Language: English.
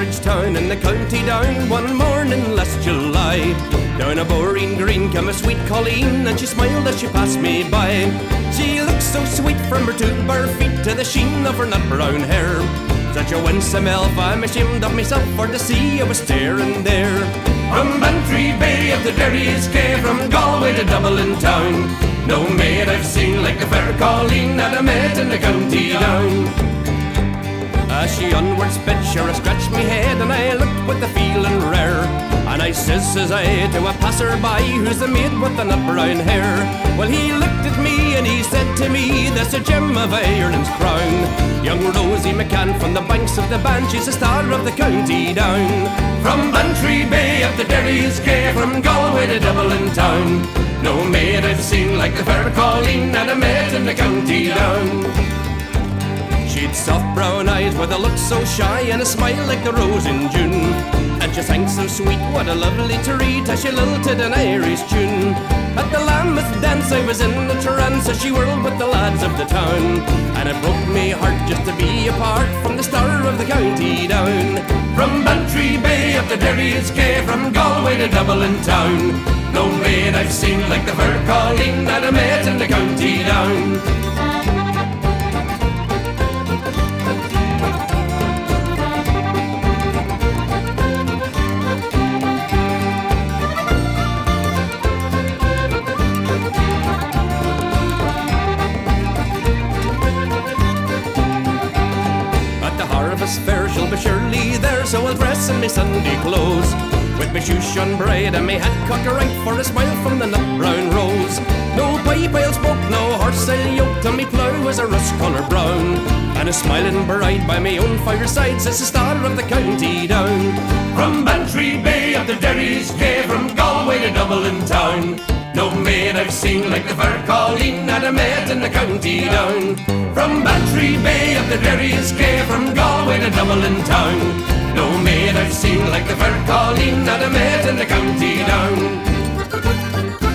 Bridgetown in the county Down one morning last July. Down a Boreen Green came a sweet Colleen, and she smiled as she passed me by. She looked so sweet from her two bare feet to the sheen of her nut brown hair. Such a winsome elf, I'm ashamed of myself for to see I was staring there. From Bantry Bay up to Derry's Cay, from Galway to Dublin town, no maid I've seen like the fair Colleen that I met in the county Down. As she onward sped, sure I scratched me head, and I looked with the feeling rare. And I says I to a passer-by, who's the maid with the nut brown hair. Well, he looked at me and he said to me, "That's a gem of Ireland's crown. Young Rosie McCann from the banks of the Bann, she's the star of the county Down. From Bantry Bay up to Derry's Cay, from Galway to Dublin town, no maid I've seen like the fair Colleen that I met in the county Down." She'd soft brown eyes with a look so shy, and a smile like the rose in June. And she sang so sweet, what a lovely treat, as she lilted an Irish tune. At the Lambeth dance I was in a trance, as she whirled with the lads of the town. And it broke me heart just to be apart from the star of the county Down. From Bantry Bay up to Derry's Cay, from Galway to Dublin town, no maid I've seen like the fair Colleen that I met in the county Down. Fair she'll be surely there, so I'll dress in me Sunday clothes, with me shoes shone bright and me hat cocked right for a smile from the nut brown rose. No pipe I'll smoke, no horse I'll yoke, till me plough was a rust colour brown. And a smiling bride by me own fireside says the star of the county Down. From Bantry Bay up to Derry's Cay, from Galway to Dublin town, no maid I've seen like the fair Colleen that I met in the county Down. From Bantry Bay up to Derry's Cay, from Galway to Dublin town, no maid I've seen like the fair Colleen that I met in the county Down.